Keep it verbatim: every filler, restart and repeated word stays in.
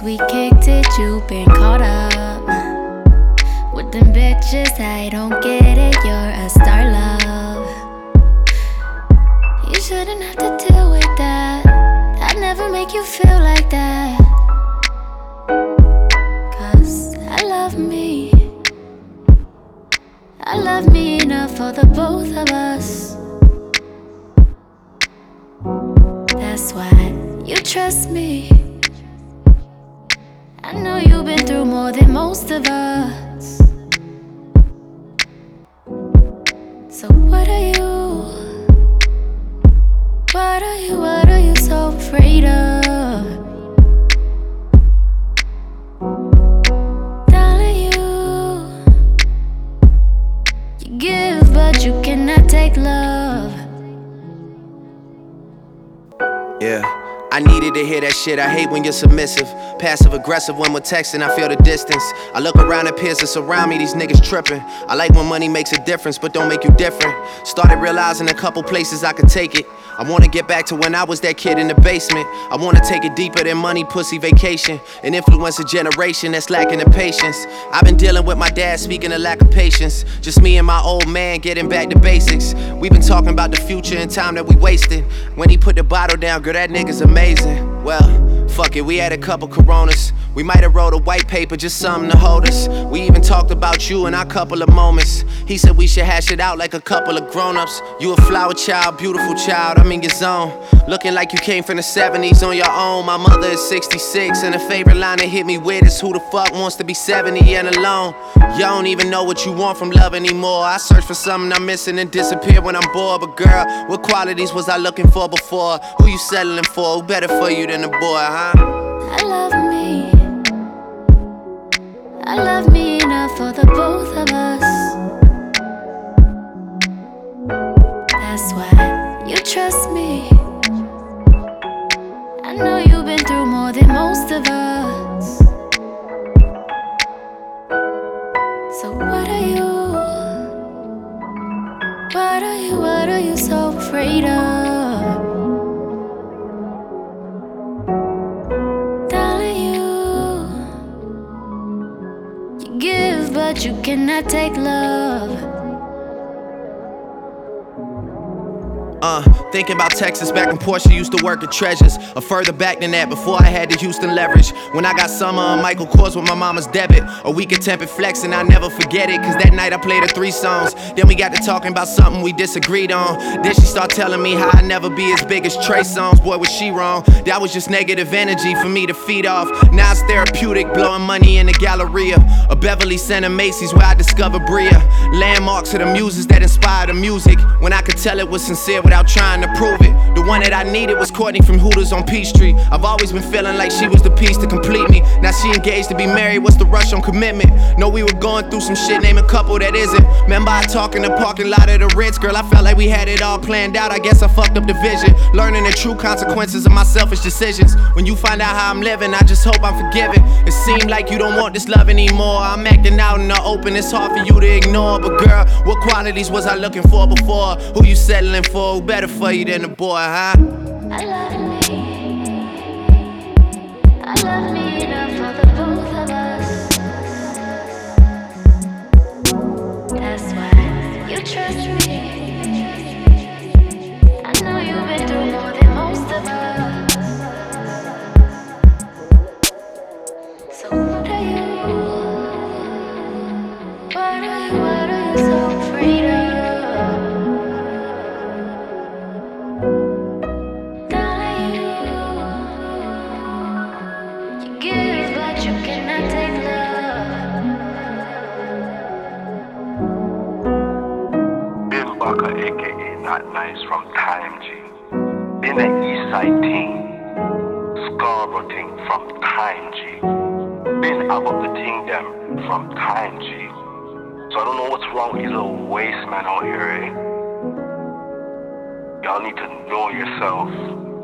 since we kicked it, you been caught up with them bitches. I don't get it, you're a star, love. You shouldn't have to deal with that. I'd never make you feel like that. Cause I love me. I love me enough for the both of us. That's why you trust me. I know you've been through more than most of us. So what are you? What are you, what are you so afraid of? Darling, you You give but you cannot take love. Yeah, I needed to hear that shit. I hate when you're submissive, passive aggressive when we're texting. I feel the distance. I look around at peers that surround me. These niggas tripping. I like when money makes a difference, but don't make you different. Started realizing a couple places I could take it. I wanna get back to when I was that kid in the basement. I wanna take it deeper than money, pussy, vacation, and influence a generation that's lacking the patience. I've been dealing with my dad speaking of lack of patience. Just me and my old man getting back to basics. We've been talking about the future and time that we wasted. When he put the bottle down, girl, that nigga's amazing. Well, fuck it, we had a couple Coronas. We might have wrote a white paper, just something to hold us. We even talked about you in our couple of moments. He said we should hash it out like a couple of grown-ups. You a flower child, beautiful child, I'm in your zone. Looking like you came from the seventies on your own. My mother is sixty-six, and a favorite line that hit me with is who the fuck wants to be seventy and alone? You don't even know what you want from love anymore. I search for something I'm missing and disappear when I'm bored. But girl, what qualities was I looking for before? Who you settling for? Who better for you than a boy, huh? I love me. I love me enough for the both of us. That's why you trust me. I know you've been through more than most of us. So what are you? What are you, what are you so afraid of? Darling, you You give but you cannot take love. Uh, thinking about Texas back when Portia used to work at Treasures, or further back than that before I had the Houston leverage. When I got Summer on Michael Kors with my mama's debit, a week of tempered flex and I never forget it. Cause that night I played her three songs. Then we got to talking about something we disagreed on. Then she started telling me how I'd never be as big as Trey Songz. Boy, was she wrong. That was just negative energy for me to feed off. Now it's therapeutic, blowing money in the Galleria, a Beverly Center Macy's where I discovered Bria. Landmarks of the muses that inspired the music, when I could tell it was sincere without trying to prove it. The one that I needed was Courtney from Hooters on Peachtree. I've always been feeling like she was the piece to complete me. Now she engaged to be married, what's the rush on commitment? Know we were going through some shit, name a couple that isn't. Remember I talk in the parking lot of the Ritz, girl, I felt like we had it all planned out. I guess I fucked up the vision, learning the true consequences of my selfish decisions. When you find out how I'm living, I just hope I'm forgiven. It seemed like you don't want this love anymore. I'm acting out in the open, it's hard for you to ignore. But girl, what qualities was I looking for before? Who you settling for? Who better for you than a boy, huh? I love me. I love me enough for the both of us. That's why you trust me. I know you've been through more than most of us. So what are you? What are you, what are you so afraid of? Baka, aka Not Nice from Time G. Been an Eastside team, Scarborough team from Time G. Been about the team them from Time G. So I don't know what's wrong with these little waste men out here, eh? Y'all need to know yourself.